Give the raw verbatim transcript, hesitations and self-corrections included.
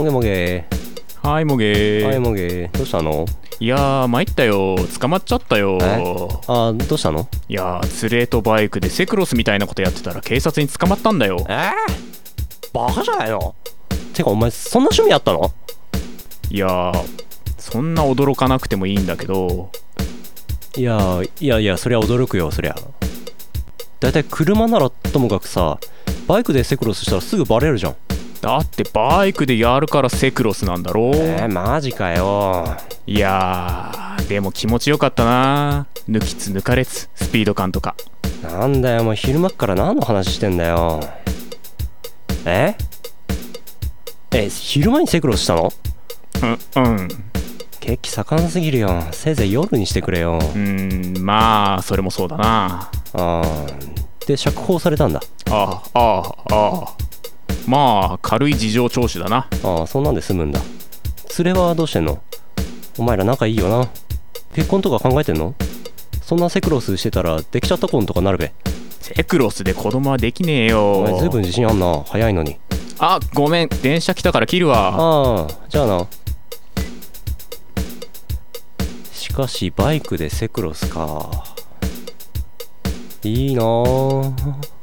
もげもげはいもげー。 はいもげどうしたの？ いやー参ったよ、捕まっちゃったよ。 あ、どうしたの？ いやー連れとバイクでセクロスみたいなことやってたら警察に捕まったんだよ。 えー、バカじゃないの？てかお前そんな趣味あったの？ いやーそんな驚かなくてもいいんだけど。 いやいやいや、そりゃ驚くよ。そりゃだいたい車ならともかくさ、バイクでセクロスしたらすぐバレるじゃん。 だってバイクでやるからセクロスなんだろう。 えー、マジかよ。 いやーでも気持ちよかったな。抜きつ抜かれつスピード感とか。 なんだよもう昼間っから何の話してんだよ。ええ昼間にセクロスしたの？ うんうん血気盛んすぎるよ。せいぜい夜にしてくれよ。 うーんまあそれもそうだな。 あーで釈放されたんだ。 ああああああまあ軽い事情聴取だな。 ああ、そんなんで済むんだ。連れはどうしてんの？お前ら仲いいよな。結婚とか考えてんの？そんなセクロスしてたらできちゃった婚とかなるべ。 セクロスで子供はできねえよ。 お前ずいぶん自信あんな。早いのに。 あ、ごめん電車来たから切るわ。 ああ、じゃあな。しかしバイクでセクロスか。いいなあ。